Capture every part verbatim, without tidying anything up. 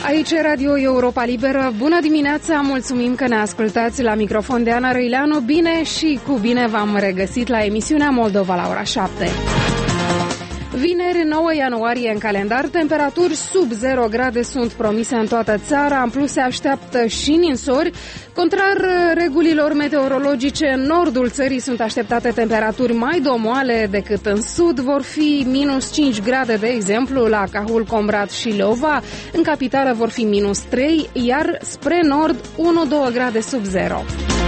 Aici e Radio Europa Liberă. Bună dimineața, mulțumim că ne ascultați. La microfon de Ana Răileanu. Bine și cu bine v-am regăsit la emisiunea Moldova la ora șapte. Vineri, nouă ianuarie, în calendar, temperaturi sub zero grade sunt promise în toată țara, în plus se așteaptă și ninsori. Contrar regulilor meteorologice, în nordul țării sunt așteptate temperaturi mai domoale decât în sud, vor fi minus cinci grade, de exemplu, la Cahul, Comrat și Leova, în capitală vor fi minus trei, iar spre nord unu doi grade sub zero.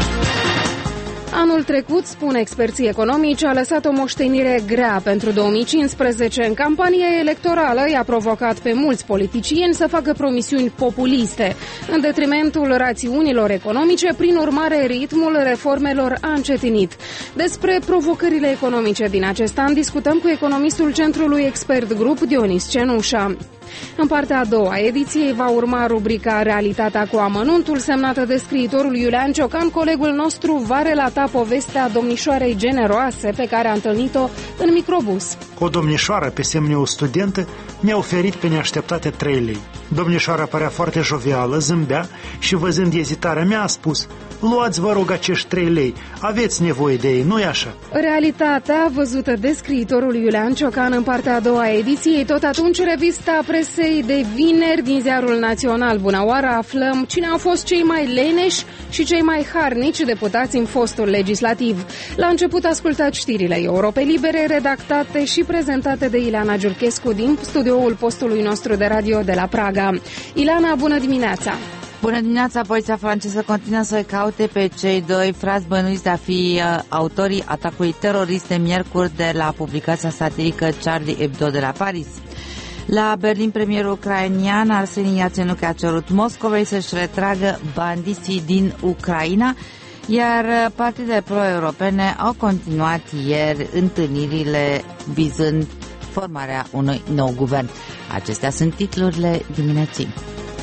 Anul trecut, spun experții economici, a lăsat o moștenire grea pentru două mii cincisprezece. În campania electorală i-a provocat pe mulți politicieni să facă promisiuni populiste, în detrimentul rațiunilor economice, prin urmare ritmul reformelor a încetinit. Despre provocările economice din acest an discutăm cu economistul Centrului Expert Group, Dionis Cenușa. În partea a doua a ediției va urma rubrica Realitatea cu amănuntul, semnată de scriitorul Iulian Ciocan. Colegul nostru va relata povestea domnișoarei generoase pe care a întâlnit-o în microbus. O domnișoară, pe semne o studentă, mi-a oferit pe neașteptate trei lei. Domnișoara părea foarte jovială, zâmbea și, văzând ezitarea mea, a spus: luați, vă rog, acești trei lei, aveți nevoie de ei, nu-i așa? Realitatea văzută de scriitorul Iulian Ciocan în partea a doua a ediției. Tot atunci, revista presei de vineri din Ziarul Național. Bună oară, aflăm cine au fost cei mai leneși și cei mai harnici deputați în fostul legislativ. La început ascultați știrile Europei Libere, redactate și prezentate de Ileana Giurchescu din studioul postului nostru de radio de la Praga. Ileana, bună dimineața! Bună dimineața! Poliția franceză continuă să caute pe cei doi frați bănuiți de a fi uh, autorii atacului terorist de miercuri de la publicația satirică Charlie Hebdo de la Paris. La Berlin, premierul ucrainian Arseni Yatsenuc a cerut Moscovei să-și retragă bandiții din Ucraina, iar partidele pro-europene au continuat ieri întâlnirile vizând formarea unui nou guvern. Acestea sunt titlurile dimineții.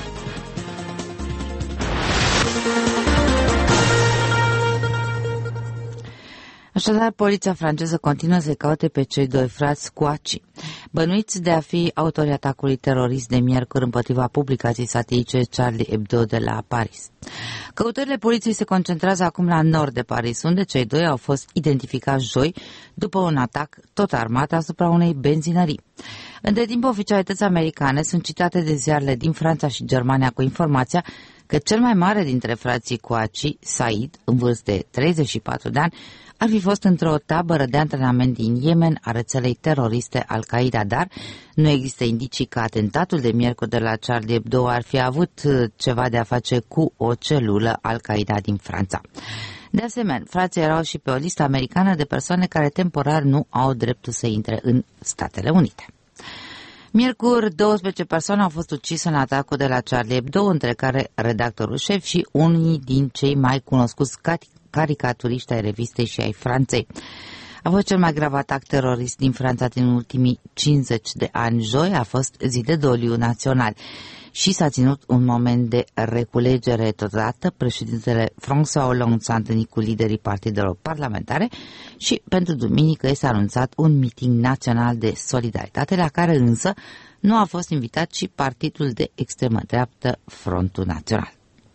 Așadar, poliția franceză continuă să caute pe cei doi frați scoaci, bănuiți de a fi autorii atacului terorist de miercuri împotriva publicației satirice Charlie Hebdo de la Paris. Căutările poliției se concentrează acum la nord de Paris, unde cei doi au fost identificați joi după un atac tot armat asupra unei benzinării. Între timp, oficialități americane sunt citate de ziarele din Franța și Germania cu informația că cel mai mare dintre frații Kouachi, Said, în vârstă de treizeci și patru de ani, ar fi fost într-o tabără de antrenament din Yemen a rețelei teroriste Al-Qaeda, dar nu există indicii că atentatul de miercuri de la Charlie Hebdo ar fi avut ceva de a face cu o celulă Al-Qaeda din Franța. De asemenea, frații erau și pe o listă americană de persoane care temporar nu au dreptul să intre în Statele Unite. Miercuri, douăsprezece persoane au fost ucise în atacul de la Charlie Hebdo, între care redactorul șef și unii din cei mai cunoscuți caricaturiști ai revistei și ai Franței. A fost cel mai grav atac terorist din Franța din ultimii cincizeci de ani. Joi a fost zi de doliu național și s-a ținut un moment de reculegere. Totodată, președintele François Hollande s-a întâlnit cu liderii partidelor parlamentare și pentru duminică este anunțat un miting național de solidaritate, la care însă nu a fost invitat și partidul de extremă dreaptă Frontul Național.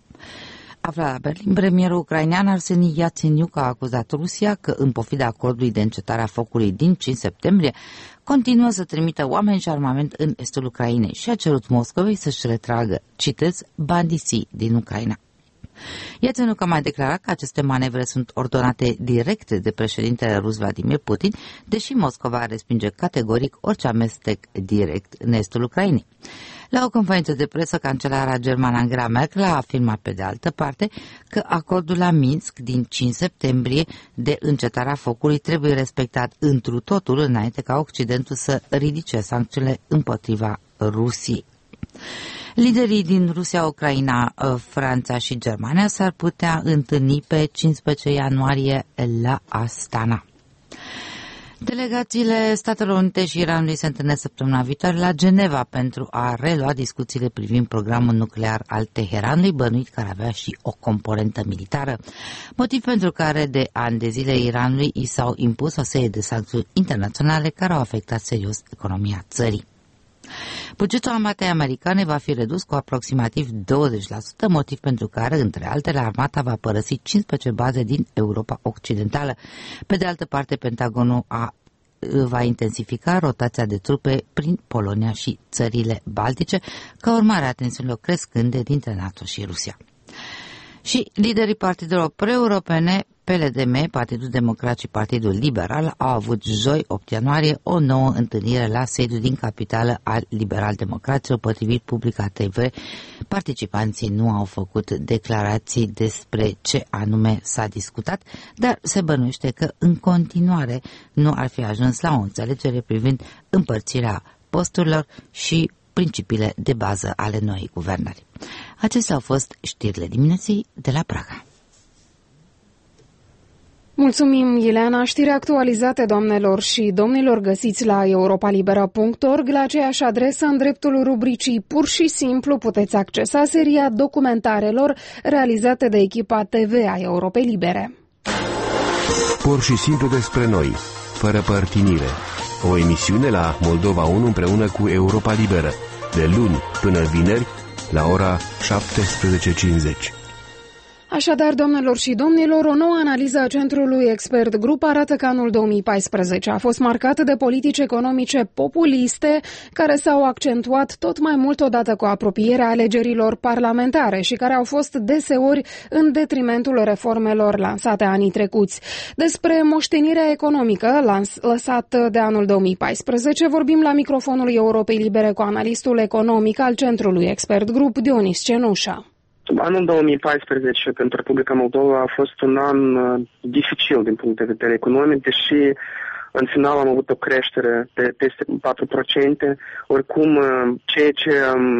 Aflat la Berlin, premierul ucrainean Arseni Yatsenuc a acuzat Rusia că, în pofida acordului de încetare a focului din cinci septembrie, continuă să trimită oameni și armament în estul Ucrainei și a cerut Moscovei să-și retragă, citez, bandiții din Ucraina. Yatsenuc a mai declarat că aceste manevre sunt ordonate direct de președintele rus Vladimir Putin, deși Moscova respinge categoric orice amestec direct în estul Ucrainei. La o conferință de presă, cancelara germană Angela Merkel a afirmat pe de altă parte că acordul la Minsk din cinci septembrie de încetarea focului trebuie respectat întru totul înainte ca Occidentul să ridice sancțiunile împotriva Rusiei. Liderii din Rusia, Ucraina, Franța și Germania s-ar putea întâlni pe cincisprezece ianuarie la Astana. Delegațiile Statelor Unite și Iranului se întâlnesc săptămâna viitoare la Geneva pentru a relua discuțiile privind programul nuclear al Teheranului, bănuit că ar avea și o componentă militară, motiv pentru care de ani de zile Iranului i s-au impus o serie de sancțiuni internaționale care au afectat serios economia țării. Bugetul armatei americane va fi redus cu aproximativ douăzeci la sută, motiv pentru care, între altele, armata va părăsi cincisprezece baze din Europa Occidentală. Pe de altă parte, Pentagonul a va intensifica rotația de trupe prin Polonia și țările baltice, ca urmare a tensiunilor crescânde dintre NATO și Rusia. Și liderii partidelor pre-europene, P L D M, Partidul Democrat și Partidul Liberal, au avut joi, opt ianuarie, o nouă întâlnire la sediul din capitală al liberal-democraților. Potrivit Publica T V, participanții nu au făcut declarații despre ce anume s-a discutat, dar se bănuiește că în continuare nu ar fi ajuns la o înțelegere privind împărțirea posturilor și principiile de bază ale noii guvernări. Acestea au fost știrile dimineții de la Praga. Mulțumim, Ileana. Știri actualizate, doamnelor și domnilor, găsiți la europa libera punct org. La aceeași adresă, în dreptul rubricii Pur și Simplu, puteți accesa seria documentarelor realizate de echipa T V a Europei Libere. Pur și simplu despre noi, fără părtinire. O emisiune la Moldova unu împreună cu Europa Liberă, de luni până vineri, la ora șaptesprezece cincizeci. Așadar, doamnelor și domnilor, o nouă analiză a Centrului Expert Group arată că anul două mii paisprezece a fost marcat de politici economice populiste care s-au accentuat tot mai mult odată cu apropierea alegerilor parlamentare și care au fost deseori în detrimentul reformelor lansate anii trecuți. Despre moștenirea economică lans- lăsată de anul două mii paisprezece vorbim la microfonul Europei Libere cu analistul economic al Centrului Expert Group, Dionis Cenușa. Anul două mii paisprezece pentru Republica Moldova a fost un an dificil din punct de vedere economic, deși în final am avut o creștere de peste patru la sută. Oricum, ceea ce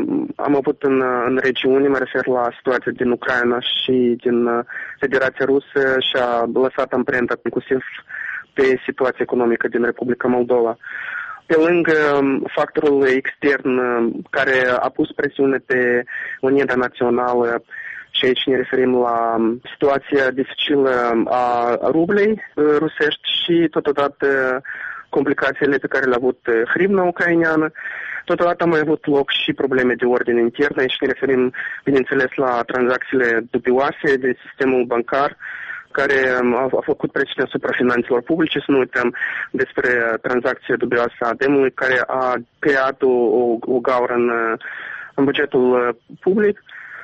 am avut în, în regiune, mă refer la situația din Ucraina și din Federația Rusă, și-a lăsat amprenta inclusiv pe situația economică din Republica Moldova. Pe lângă factorul extern care a pus presiune pe moneda națională, și aici ne referim la situația dificilă a rublei rusești și totodată complicațiile pe care le-a avut hrivna ucraineană, totodată a mai avut loc și probleme de ordine internă. Aici ne referim, bineînțeles, la tranzacțiile dubioase de sistemul bancar, care a, a făcut presiune asupra finanțelor publice. Să nu uităm despre tranzacția dubioasă a demului, care a creat o, o, o gaură în, în bugetul public.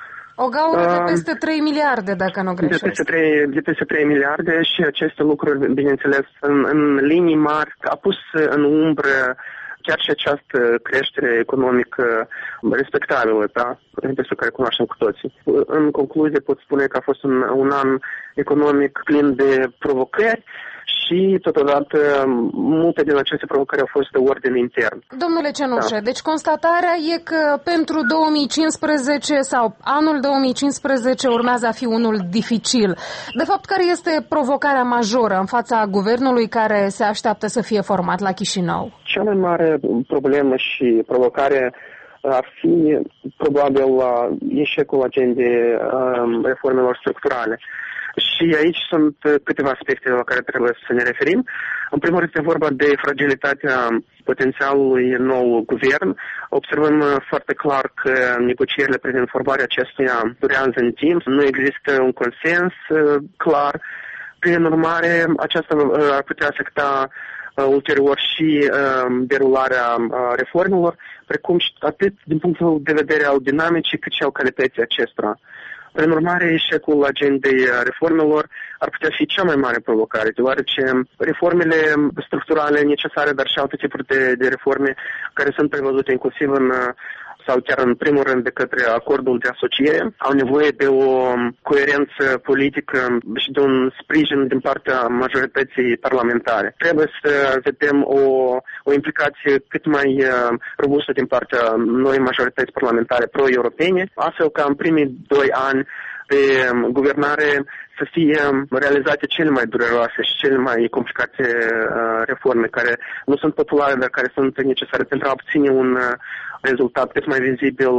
O gaură uh, de peste trei miliarde, dacă nu greșesc. De peste trei, de peste trei miliarde și aceste lucruri, bineînțeles, în, în linii mari, a pus în umbră chiar și această creștere economică respectabilă, da? Despre care cunoaștem cu toții. În concluzie pot spune că a fost un, un an economic plin de provocări și totodată multe din aceste provocări au fost de ordine intern. Domnule Cenușă, da. Deci constatarea e că pentru două mii cincisprezece sau anul două mii cincisprezece urmează a fi unul dificil. De fapt, care este provocarea majoră în fața guvernului care se așteaptă să fie format la Chișinău? Cea mai mare problemă și provocare ar fi probabil eșecul agendei reformelor structurale. Și aici sunt câteva aspecte la care trebuie să ne referim. În primul rând este vorba de fragilitatea potențialului nou guvern. Observăm foarte clar că negocierile privind formarea acestuia durează în timp, nu există un consens clar. Prin urmare, aceasta ar putea afecta ulterior și derularea reformelor, precum și atât din punctul de vedere al dinamicii, cât și al calității acestora. Prin urmare, eșecul agendei reformelor ar putea fi cea mai mare provocare, deoarece reformele structurale necesare, dar și alte tipuri de, de reforme care sunt prevăzute inclusiv în, sau chiar în primul rând de către acordul de asociere, au nevoie de o coerență politică și de un sprijin din partea majorității parlamentare. Trebuie să vedem o, o implicație cât mai robustă din partea noi majorități parlamentare pro-europene, astfel ca în primii doi ani de guvernare să fie realizate cele mai dureroase și cele mai complicate reforme care nu sunt populare, dar care sunt necesare pentru a obține un rezultat cât mai vizibil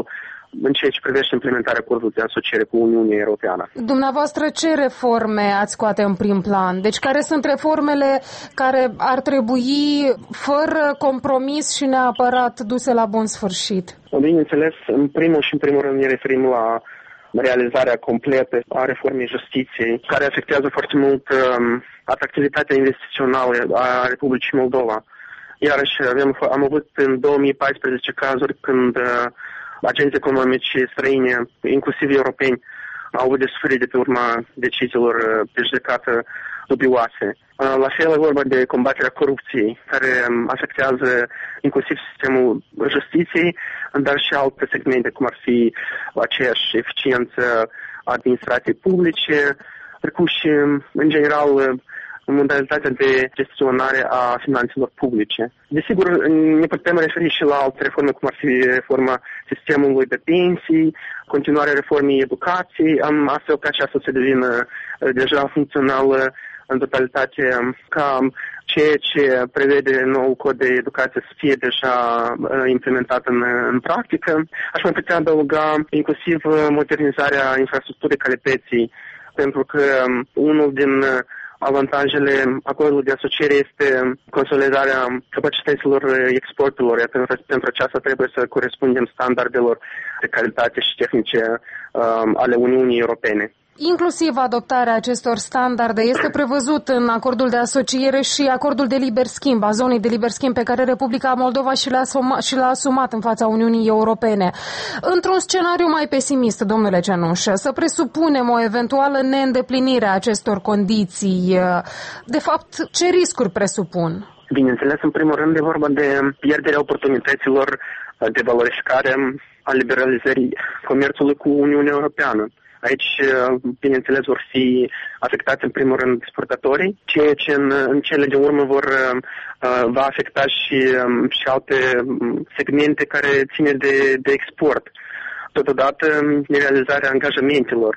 în ceea ce privește implementarea acordului de asociere cu Uniunea Europeană. Dumneavoastră, ce reforme ați scoate în prim plan? Deci care sunt reformele care ar trebui fără compromis și neapărat duse la bun sfârșit? Bineînțeles, în primul și în primul rând ne referim la realizarea completă a reformei justiției, care afectează foarte mult um, atractivitatea investițională a Republicii Moldova. Iarăși avem, am avut în două mii paisprezece cazuri când uh, agenți economici străini, inclusiv europeni, au avut de suferit de pe urma deciziilor uh, de judecată dubioase. Uh, la fel e vorba de combaterea corupției, care um, afectează inclusiv sistemul justiției, dar și alte segmente, cum ar fi aceeași eficiență a administrației publice, precum și, în general, modalitatea de gestionare a finanțelor publice. Desigur, ne putem referi și la alte reforme, cum ar fi reforma sistemului de pensii, continuarea reformei educației, astfel ca aceasta să devină deja funcțională în totalitate, ca ceea ce prevede nou cod de educație să fie deja implementat în, în practică. Aș mai putea adăuga inclusiv modernizarea infrastructurii calității, pentru că unul din avantajele acordului de asociere este consolidarea capacităților exporturilor. Pentru, pentru aceasta trebuie să corespundem standardelor de calitate și tehnice uh, ale Uniunii Europene. Inclusiv adoptarea acestor standarde este prevăzut în acordul de asociere și acordul de liber schimb, a zonei de liber schimb pe care Republica Moldova și l-a, asuma, și l-a asumat în fața Uniunii Europene. Într-un scenariu mai pesimist, domnule Cenușă, să presupunem o eventuală neîndeplinire a acestor condiții, de fapt, ce riscuri presupun? Bineînțeles, în primul rând e vorba de pierderea oportunităților de valorificare a liberalizării comerțului cu Uniunea Europeană. Aici, bineînțeles, vor fi afectați în primul rând exportatorii, ceea ce în, în cele de urmă vor, va afecta și, și alte segmente care ține de, de export. Totodată, realizarea angajamentelor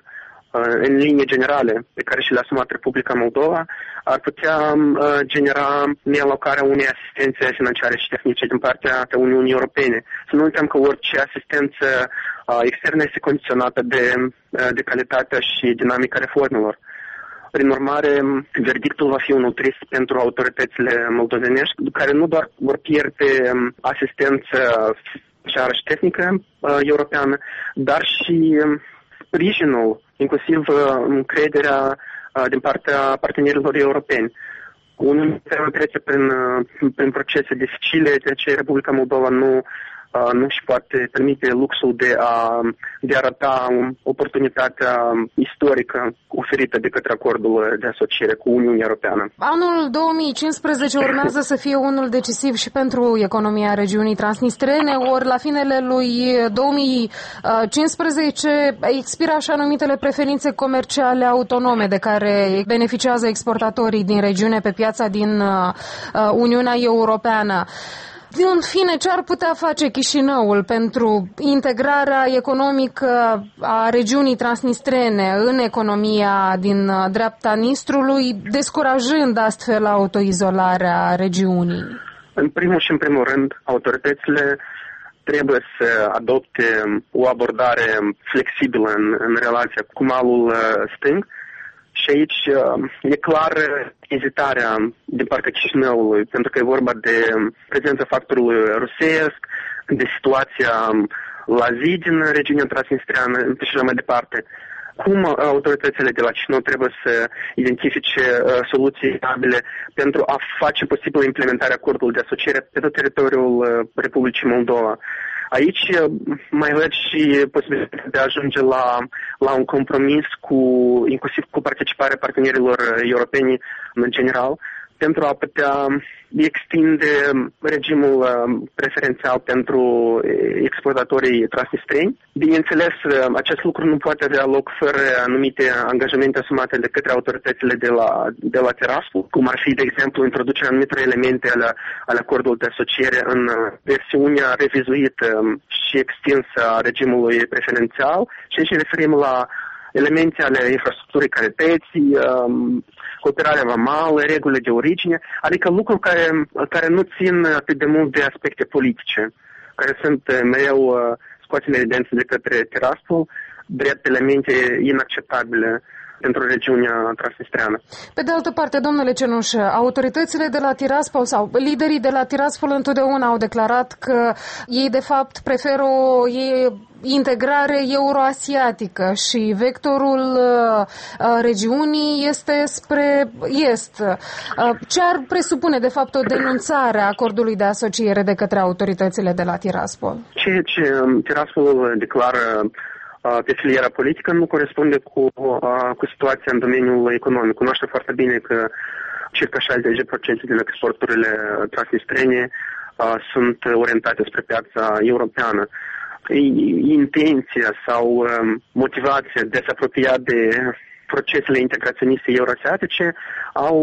în linie generale pe care și le-a asumat Republica Moldova ar putea genera nealocarea unei asistențe financiare și tehnice din partea Uniunii Europene. Să nu uităm că orice asistență externă este condiționată de, de calitatea și dinamica reformelor. Prin urmare, verdictul va fi unul trist pentru autoritățile moldovenești, care nu doar vor pierde asistență financiară și tehnică europeană, dar și sprijinul, inclusiv încrederea din partea partenerilor europeni. Uniunea trece prin, prin procese dificile, de aceea Republica Moldova nu nu își poate permite luxul de a, de a arăta oportunitatea istorică oferită de către acordul de asociere cu Uniunea Europeană. Anul două mii cincisprezece urmează să fie unul decisiv și pentru economia regiunii transnistrene, ori la finele lui două mii cincisprezece expiră așa numitele preferințe comerciale autonome de care beneficiază exportatorii din regiune pe piața din Uniunea Europeană. În fine, ce ar putea face Chișinăul pentru integrarea economică a regiunii transnistrene în economia din dreapta Nistrului, descurajând astfel autoizolarea regiunii? În primul și în primul rând, autoritățile trebuie să adopte o abordare flexibilă în, în relația cu malul stâng. Și aici e clar ezitarea din partea Chișinăului, pentru că e vorba de prezența factorului rusesc, de situația la zi din regiunea transnistreană și așa mai departe. Cum autoritățile de la Chișinău trebuie să identifice soluții stabile pentru a face posibil implementarea acordului de asociere pe tot teritoriul Republicii Moldova. Aici mai văd și posibilitatea de a ajunge la, la un compromis cu, inclusiv cu participarea partenerilor europeni în general, pentru a putea extinde regimul preferențial pentru exportatorii transnistreni. Bineînțeles, acest lucru nu poate avea loc fără anumite angajamente asumate de către autoritățile de la, de la Tiraspol, cum ar fi, de exemplu, introducerea anumitor elemente ale, ale acordului de asociere în versiunea revizuită și extinsă a regimului preferențial, și aici referim la elemente ale infrastructurii calității, cooperarea vamală, regulile de origine, adică lucruri care, care nu țin atât de mult de aspecte politice, care sunt mereu scoase în evidență de către Tiraspol drept elemente inacceptabile pentru regiunea transnistreană. Pe de altă parte, domnule Cenuș, autoritățile de la Tiraspol sau liderii de la Tiraspol întotdeauna au declarat că ei de fapt preferă o integrare euroasiatică și vectorul uh, regiunii este spre est. Uh, ce ar presupune de fapt o denunțare a acordului de asociere de către autoritățile de la Tiraspol? Ceea ce Tiraspol declară pe filiera politică nu corespunde cu, cu situația în domeniul economic. Cunoaște foarte bine că circa șaizeci la sută din exporturile transnistrene sunt orientate spre piața europeană. Intenția sau motivația de a se apropia de procesele integraționiste euroasiatice au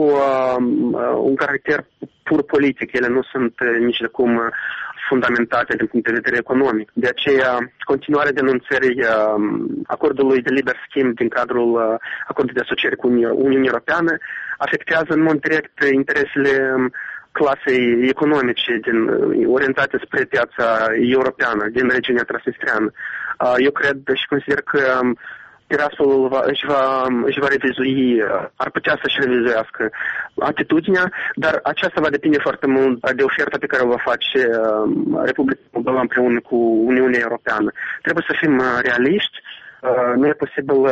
un caracter pur politic. Ele nu sunt nici de cum fundamentate din punct de vedere economic. De aceea, continuarea denunțării acordului de liber schimb din cadrul acordului de asociere cu Uniunea Europeană afectează în mod direct interesele clasei economice din, orientate spre piața europeană, din regiunea transnistreană. Eu cred și consider că Tiraspol va, își, va, își va revizui, ar putea să-și revizuiască atitudinea, dar aceasta va depinde foarte mult de oferta pe care o va face Republica Moldova împreună cu Uniunea Europeană. Trebuie să fim realiști, nu e posibil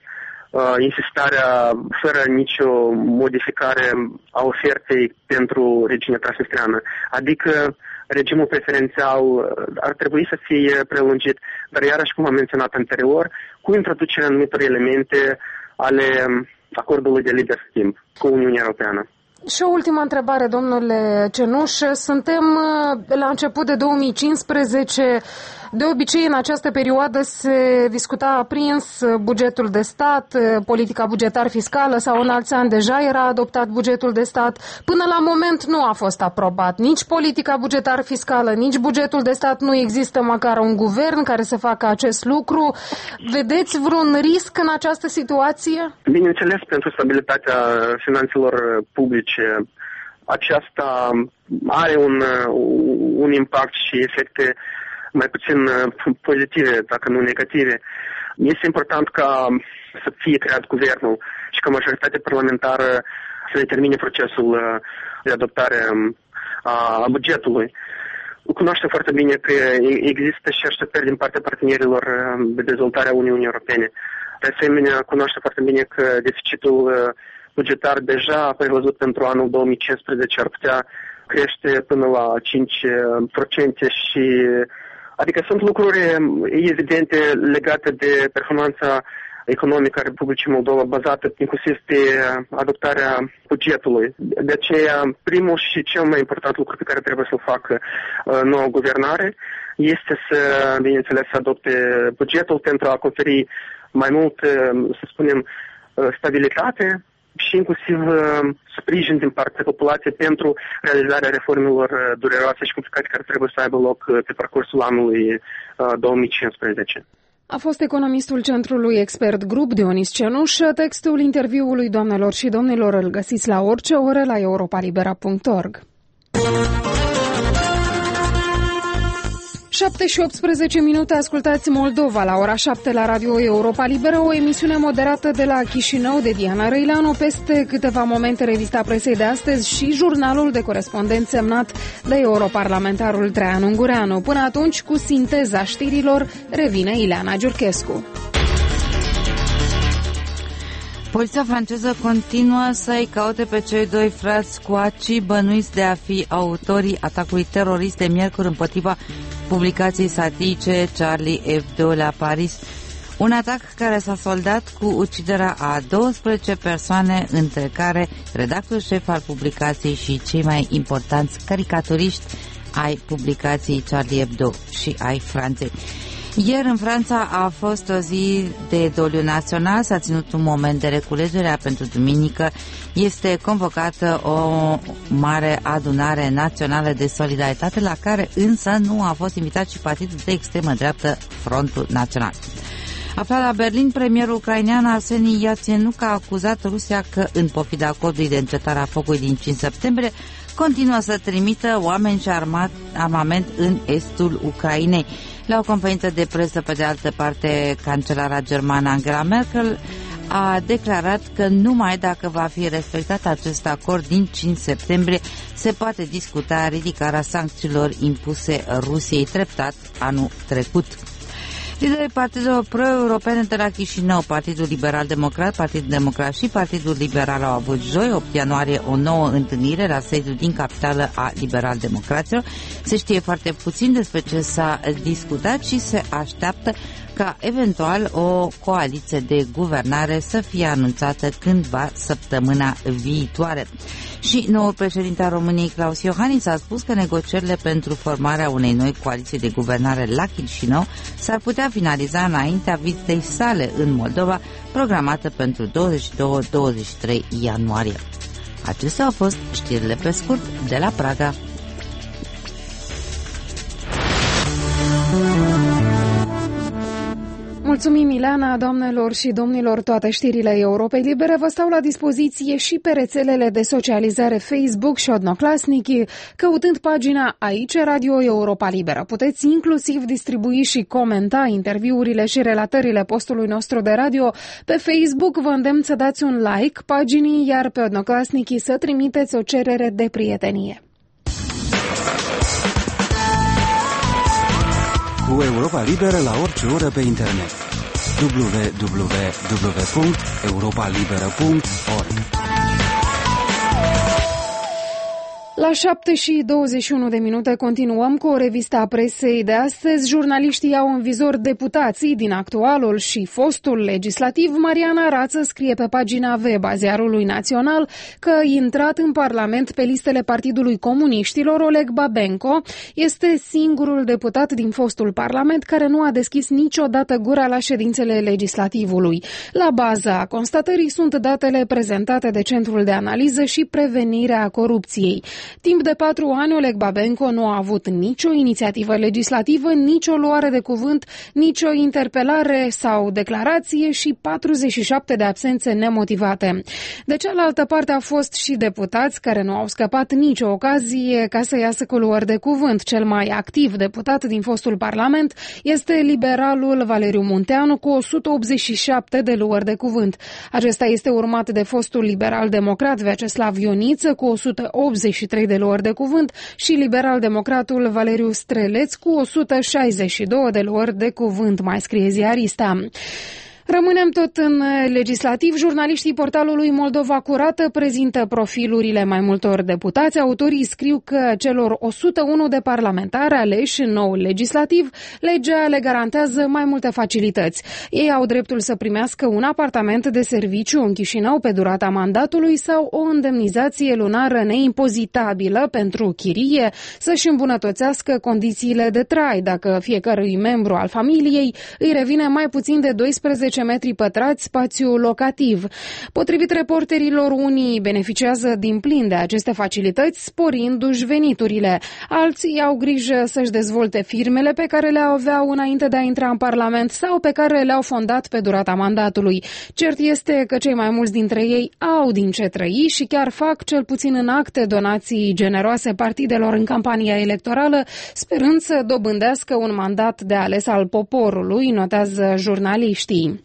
insistarea fără nicio modificare a ofertei pentru regiunea transnistreană. Adică regimul preferențial ar trebui să fie prelungit, dar iarăși, cum am menționat anterior, cu introducerea anumitor elemente ale acordului de liber schimb cu Uniunea Europeană. Și o ultimă întrebare, domnule Cenuș. Suntem la început de două mii cincisprezece. De obicei, în această perioadă se discuta aprins bugetul de stat, politica bugetar-fiscală sau în alți ani deja era adoptat bugetul de stat. Până la moment nu a fost aprobat nici politica bugetar-fiscală, nici bugetul de stat. Nu există măcar un guvern care să facă acest lucru. Vedeți vreun risc în această situație? Bineînțeles, pentru stabilitatea finanțelor publice, aceasta are un, un impact și efecte mai puțin pozitive, dacă nu negative. Este important ca să fie creat guvernul și ca majoritatea parlamentară să determine procesul de adoptare a bugetului. Cunoaște foarte bine că există și așteptări din partea partenerilor de dezvoltare a Uniunii Europene. De asemenea, cunoaște foarte bine că deficitul bugetar deja prevăzut pentru anul două mii cincisprezece ar putea crește până la cinci la sută și adică sunt lucruri evidente legate de performanța economică a Republicii Moldova bazată inclusiv pe adoptarea bugetului. De aceea, primul și cel mai important lucru pe care trebuie să-l facă noua guvernare este să, bineînțeles, să adopte bugetul pentru a conferi mai mult, să spunem, stabilitate și inclusiv sprijin din partea populației pentru realizarea reformelor dureroase și complicate care trebuie să aibă loc pe parcursul anului două mii cincisprezece. A fost economistul Centrului Expert Grup Dionis Cenuș. Textul interviului, doamnelor și domnilor, îl găsiți la orice oră la europa libera punct org. șapte și optsprezece minute, ascultați Moldova la ora șapte la Radio Europa Liberă, o emisiune moderată de la Chișinău de Diana Răileanu. Peste câteva momente, revista presei de astăzi și jurnalul de corespondent semnat de europarlamentarul Traian Ungureanu. Până atunci, cu sinteza știrilor, revine Ileana Giurchescu. Poliția franceză continuă să-i caute pe cei doi frați Coaci bănuiți de a fi autorii atacului terorist de miercuri împotriva publicației satirice Charlie Hebdo la Paris. Un atac care s-a soldat cu uciderea a douăsprezece persoane, între care redactorul șef al publicației și cei mai importanți caricaturiști ai publicației Charlie Hebdo și ai Franței. Ieri în Franța a fost o zi de doliu național, s-a ținut un moment de reculegere pentru duminică. Este convocată o mare adunare națională de solidaritate, la care însă nu a fost invitat și partidul de extremă dreaptă Frontul Național. Aflat la Berlin, premierul ucrainean Arseni Yatsenyuk a acuzat Rusia că, în pofida acordului de încetare a focului din cinci septembrie, continuă să trimită oameni și armat, armament în estul Ucrainei. La o conferință de presă, pe de altă parte, cancelara germană Angela Merkel a declarat că numai dacă va fi respectat acest acord din cinci septembrie se poate discuta ridicarea sancțiilor impuse Rusiei treptat anul trecut. Liderii partidelor pro-europene de la Chișinău, Partidul Liberal Democrat, Partidul Democrat și Partidul Liberal au avut joi, opt ianuarie, o nouă întâlnire la sediul din capitală a Liberal Democraților. Se știe foarte puțin despre ce s-a discutat și se așteaptă ca eventual o coaliție de guvernare să fie anunțată cândva săptămâna viitoare. Și noul președinte al României, Claus Iohannis, a spus că negocierile pentru formarea unei noi coaliții de guvernare la Chișinău s-ar putea finaliza înaintea vizitei sale în Moldova, programată pentru douăzeci și doi douăzeci și trei ianuarie. Acestea au fost știrile pe scurt de la Praga. Mulțumim, Ileana, doamnelor și domnilor, toate știrile Europei Libere vă stau la dispoziție și pe rețelele de socializare Facebook și Odnoclasnici, căutând pagina Aici Radio Europa Liberă. Puteți inclusiv distribui și comenta interviurile și relatările postului nostru de radio. Pe Facebook vă îndemn să dați un like paginii, iar pe Odnoclasnici să trimiteți o cerere de prietenie. Cu Europa Liberă la orice oră pe internet. w w w punct europa liberă punct org. La șapte și douăzeci și unu de minute continuăm cu o revistă a presei de astăzi. Jurnaliștii au în vizor deputații din actualul și fostul legislativ. Mariana Rață scrie pe pagina web a Ziarului Național că, intrat în Parlament pe listele Partidului Comuniștilor, Oleg Babenco este singurul deputat din fostul Parlament care nu a deschis niciodată gura la ședințele legislativului. La baza constatării sunt datele prezentate de Centrul de Analiză și Prevenire a Corupției. Timp de patru ani, Oleg Babenco nu a avut nicio inițiativă legislativă, nicio luare de cuvânt, nicio interpelare sau declarație și patruzeci și șapte de absențe nemotivate. De cealaltă parte au fost și deputați care nu au scăpat nicio ocazie ca să iasă cu luări de cuvânt. Cel mai activ deputat din fostul Parlament este liberalul Valeriu Munteanu cu o sută optzeci și șapte de luări de cuvânt. Acesta este urmat de fostul liberal-democrat Vyacheslav Ioniță cu o sută optzeci și trei de luări de cuvânt și liberal-democratul Valeriu Streleț cu o sută șaizeci și doi de luări de cuvânt, mai scrie ziarista. Rămânem tot în legislativ. Jurnaliștii portalului Moldova Curată prezintă profilurile mai multor deputați. Autorii scriu că celor o sută unu de parlamentari aleși în noul legislativ, legea le garantează mai multe facilități. Ei au dreptul să primească un apartament de serviciu în Chișinău pe durata mandatului sau o indemnizație lunară neimpozitabilă pentru chirie, să-și îmbunătățească condițiile de trai dacă fiecărui membru al familiei îi revine mai puțin de doisprezece metri pătrați spațiu locativ. Potrivit reporterilor, unii beneficiază din plin de aceste facilități, sporindu-și veniturile. Alții au grijă să-și dezvolte firmele pe care le aveau înainte de a intra în Parlament sau pe care le-au fondat pe durata mandatului. Cert este că cei mai mulți dintre ei au din ce trăi și chiar fac, cel puțin în acte, donații generoase partidelor în campania electorală, sperând să dobândească un mandat de ales al poporului, notează jurnaliștii.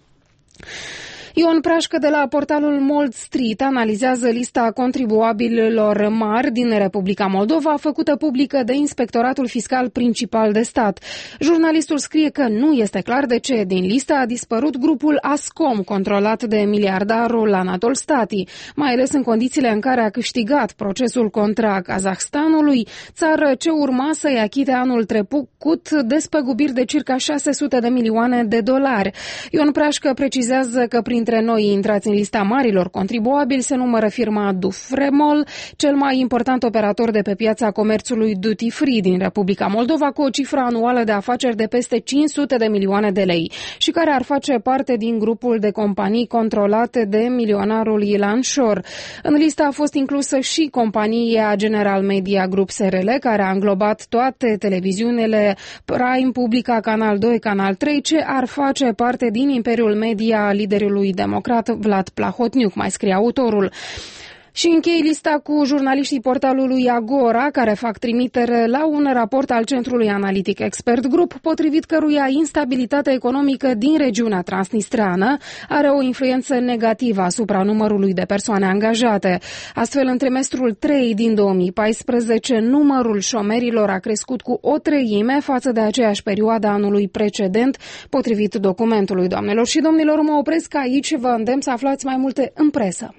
Ion Prașcă de la portalul Mold Street analizează lista contribuabililor mari din Republica Moldova, făcută publică de Inspectoratul Fiscal Principal de Stat. Jurnalistul scrie că nu este clar de ce din listă a dispărut grupul Ascom, controlat de miliardarul Anatol Stati, mai ales în condițiile în care a câștigat procesul contra Kazahstanului, țară ce urma să-i achite anul trecut despăgubiri de circa șase sute de milioane de dolari. Ion Prașcă precizează că prin Între noi intrați în lista marilor contribuabili se numără firma Dufremol, cel mai important operator de pe piața comerțului duty free din Republica Moldova, cu o cifră anuală de afaceri de peste cinci sute de milioane de lei și care ar face parte din grupul de companii controlate de milionarul Ilan Șor. În lista a fost inclusă și compania General Media Group S R L, care a înglobat toate televiziunile Prime, Publica, Canal doi, Canal trei, ce ar face parte din imperiul media liderului democrat Vlad Plahotniuc, mai scrie autorul. Și închei lista cu jurnaliștii portalului Agora, care fac trimitere la un raport al Centrului Analitic Expert Group, potrivit căruia instabilitatea economică din regiunea transnistreană are o influență negativă asupra numărului de persoane angajate. Astfel, în trimestrul trei din două mii paisprezece, numărul șomerilor a crescut cu o treime față de aceeași perioadă anului precedent, potrivit documentului. Doamnelor și domnilor, mă opresc aici și vă îndemn să aflați mai multe în presă.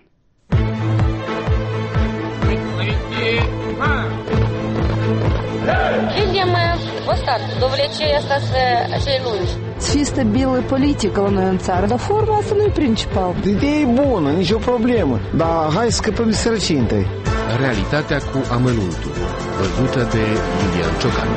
Видим мы вот так, до влечения остаться lungi. Să fie stabilă politică la noi în țară, dar forma asta nu e principal. Ideea e bună, nicio problemă, dar hai să scăpăm de sărăcie întâi. Realitatea cu amănuntul, văzută de Iulian Ciocan.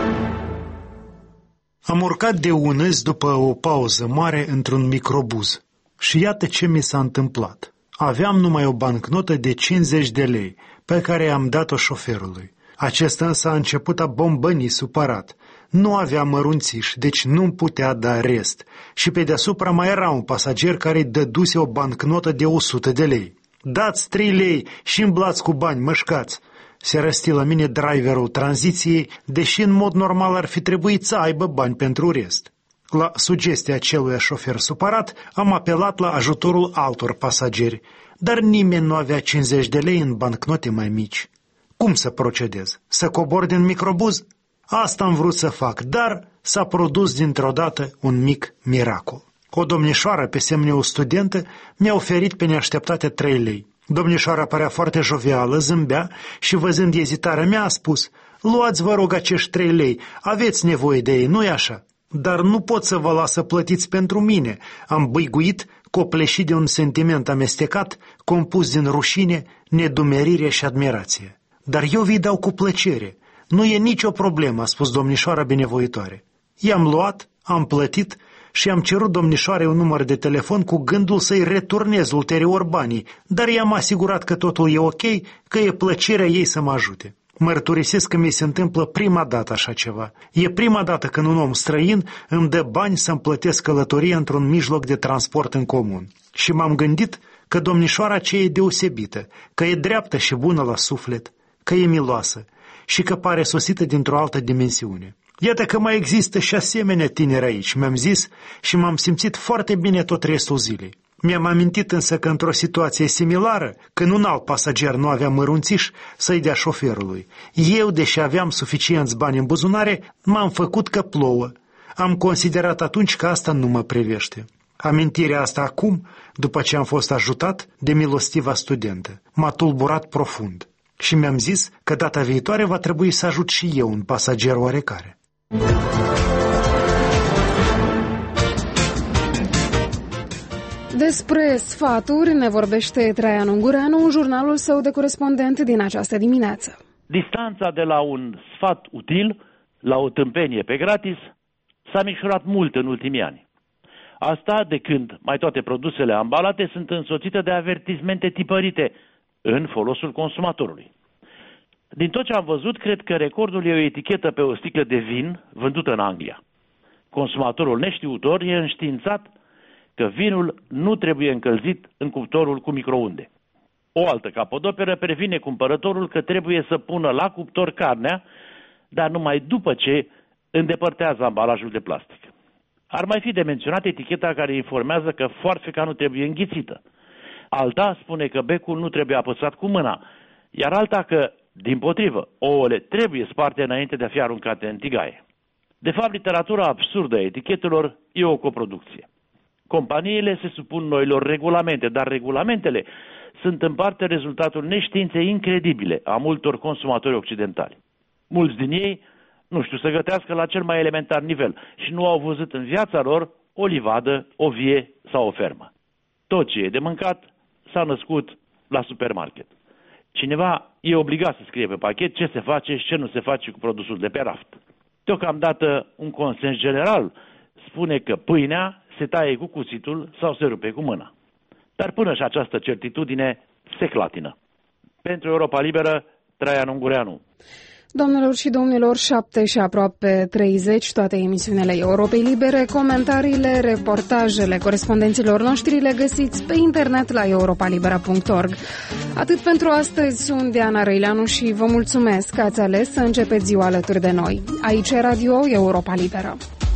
Am urcat de unăzi după o pauză mare într-un microbuz și iată ce mi s-a întâmplat. Aveam numai o bancnotă de cincizeci de lei pe care i-am dat-o șoferului. Acesta însă a început a bombăni supărat. Nu avea mărunțiș, deci nu-mi putea da rest. Și pe deasupra mai era un pasager care îi dăduse o bancnotă de o sută de lei. Dați trei lei și îmblați cu bani, mășcați! Se răsti la mine driverul tranziției, deși în mod normal ar fi trebuit să aibă bani pentru rest. La sugestia acelui șofer supărat, am apelat la ajutorul altor pasageri, dar nimeni nu avea cincizeci de lei în bancnote mai mici. Cum să procedez? Să cobor din microbuz? Asta am vrut să fac, dar s-a produs dintr-o dată un mic miracol. O domnișoară, pe semne o studentă, mi-a oferit pe neașteptate trei lei. Domnișoara părea foarte jovială, zâmbea și văzând ezitarea mea a spus: luați, vă rog, acești trei lei, aveți nevoie de ei, nu-i așa? Dar nu pot să vă las să plătiți pentru mine. Am băiguit, copleșit de un sentiment amestecat, compus din rușine, nedumerire și admirație. Dar eu vi dau cu plăcere. Nu e nicio problemă, a spus domnișoara binevoitoare. I-am luat, am plătit și am cerut domnișoarei un număr de telefon cu gândul să-i returnez ulterior banii, dar i-am asigurat că totul e ok, că e plăcerea ei să mă ajute. Mărturisesc că mi se întâmplă prima dată așa ceva. E prima dată când un om străin îmi dă bani să-mi plătesc călătoria într-un mijloc de transport în comun. Și m-am gândit că domnișoara aceea e deosebită, că e dreaptă și bună la suflet, că e miloasă și că pare sosită dintr-o altă dimensiune. Iată că mai există și asemenea tineri aici, mi-am zis, și m-am simțit foarte bine tot restul zilei. Mi-am amintit însă că într-o situație similară, când un alt pasager nu avea mărunțiș să-i dea șoferului, eu, deși aveam suficienți bani în buzunare, m-am făcut că plouă. Am considerat atunci că asta nu mă privește. Amintirea asta acum, după ce am fost ajutat de milostiva studentă, m-a tulburat profund. Și mi-am zis că data viitoare va trebui să ajut și eu un pasager oarecare. Despre sfaturi ne vorbește Traian Ungureanu în jurnalul său de corespondent din această dimineață. Distanța de la un sfat util la o tâmpenie pe gratis s-a micșorat mult în ultimii ani. Asta de când mai toate produsele ambalate sunt însoțite de avertismente tipărite în folosul consumatorului. Din tot ce am văzut, cred că recordul e o etichetă pe o sticlă de vin vândută în Anglia. Consumatorul neștiutor e înștiințat că vinul nu trebuie încălzit în cuptorul cu microunde. O altă capodoperă previne cumpărătorul că trebuie să pună la cuptor carnea, dar numai după ce îndepărtează ambalajul de plastic. Ar mai fi de menționat eticheta care informează că foarfeca nu trebuie înghițită. Alta spune că becul nu trebuie apăsat cu mâna, iar alta că, dimpotrivă, ouăle trebuie sparte înainte de a fi aruncate în tigaie. De fapt, literatura absurdă a etichetelor e o coproducție. Companiile se supun noilor regulamente, dar regulamentele sunt în parte rezultatul neștiinței incredibile a multor consumatori occidentali. Mulți din ei nu știu să gătească la cel mai elementar nivel și nu au văzut în viața lor o livadă, o vie sau o fermă. Tot ce e de mâncat s-a născut la supermarket. Cineva e obligat să scrie pe pachet ce se face și ce nu se face cu produsul de pe raft. Deocamdată, un consens general spune că pâinea se taie cu cuțitul sau se rupe cu mâna. Dar până și această certitudine se clatină. Pentru Europa Liberă, Traian Ungureanu. Doamnelor și domnilor, șapte și aproape treizeci, toate emisiunile Europei Libere, comentariile, reportajele corespondenților noștri le găsiți pe internet la europa libera punct org. Atât pentru astăzi, sunt Diana Răileanu și vă mulțumesc că ați ales să începeți ziua alături de noi. Aici e Radio Europa Liberă.